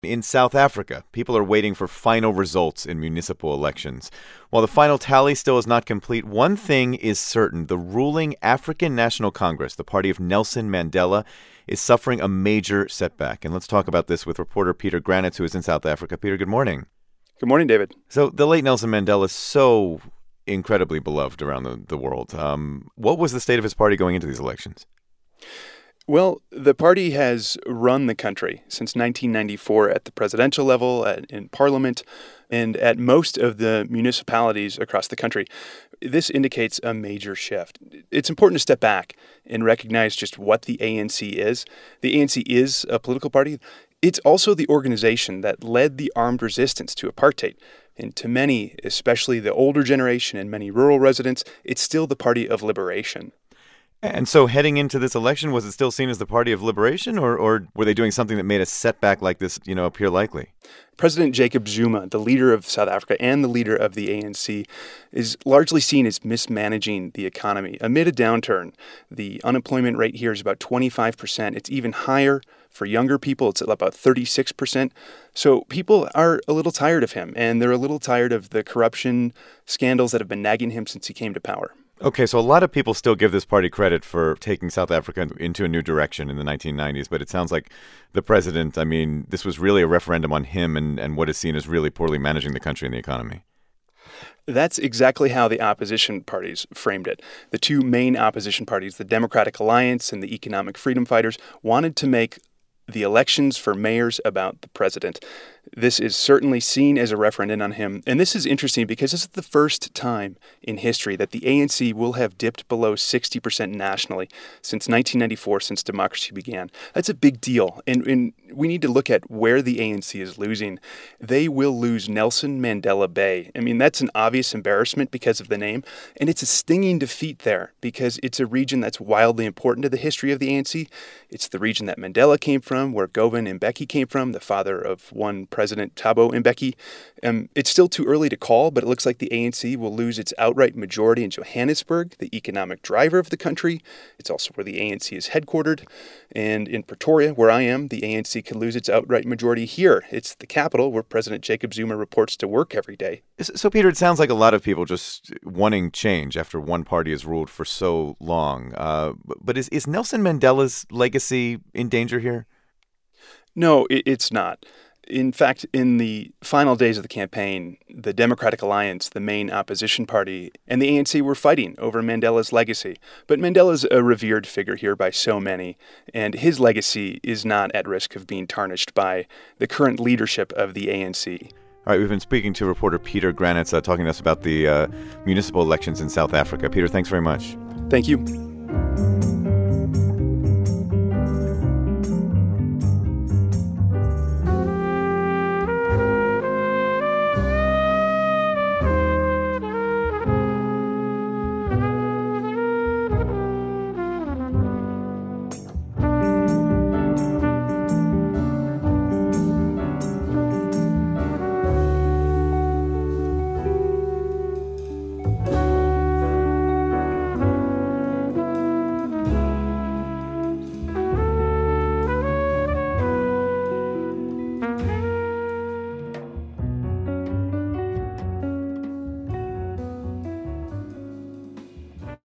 In South Africa, people are waiting for final results in municipal elections. While the final tally still is not complete, one thing is certain. The ruling African National Congress, the party of Nelson Mandela, is suffering a major setback. And let's talk about this with reporter Peter Granitz, who is in South Africa. Peter, good morning. Good morning, David. So the late Nelson Mandela is so incredibly beloved around the world. What was the state of his party going into these elections? Well, the party has run the country since 1994 at the presidential level, in parliament, and at most of the municipalities across the country. This indicates a major shift. It's important to step back and recognize just what the ANC is. The ANC is a political party. It's also the organization that led the armed resistance to apartheid. And to many, especially the older generation and many rural residents, it's still the party of liberation. And so heading into this election, was it still seen as the party of liberation, or were they doing something that made a setback like this, appear likely? President Jacob Zuma, the leader of South Africa and the leader of the ANC, is largely seen as mismanaging the economy. Amid a downturn, the unemployment rate here is about 25%. It's even higher for younger people. It's at about 36%. So people are a little tired of him, and they're a little tired of the corruption scandals that have been nagging him since he came to power. Okay, so a lot of people still give this party credit for taking South Africa into a new direction in the 1990s, but it sounds like the president, this was really a referendum on him and what is seen as really poorly managing the country and the economy. That's exactly how the opposition parties framed it. The two main opposition parties, the Democratic Alliance and the Economic Freedom Fighters, wanted to make the elections for mayors about the president. This is certainly seen as a referendum on him. And this is interesting because this is the first time in history that the ANC will have dipped below 60% nationally since 1994, since democracy began. That's a big deal. And we need to look at where the ANC is losing. They will lose Nelson Mandela Bay. That's an obvious embarrassment because of the name. And it's a stinging defeat there because it's a region that's wildly important to the history of the ANC. It's the region that Mandela came from, where Govan Mbeki came from, the father of one President Thabo Mbeki. It's still too early to call, but it looks like the ANC will lose its outright majority in Johannesburg, the economic driver of the country. It's also where the ANC is headquartered. And in Pretoria, where I am, the ANC could lose its outright majority here. It's the capital where President Jacob Zuma reports to work every day. So, Peter, it sounds like a lot of people just wanting change after one party has ruled for so long. But is Nelson Mandela's legacy in danger here? No, it's not. In fact, in the final days of the campaign, the Democratic Alliance, the main opposition party, and the ANC were fighting over Mandela's legacy. But Mandela's a revered figure here by so many, and his legacy is not at risk of being tarnished by the current leadership of the ANC. All right, we've been speaking to reporter Peter Granitz, talking to us about the municipal elections in South Africa. Peter, thanks very much. Thank you.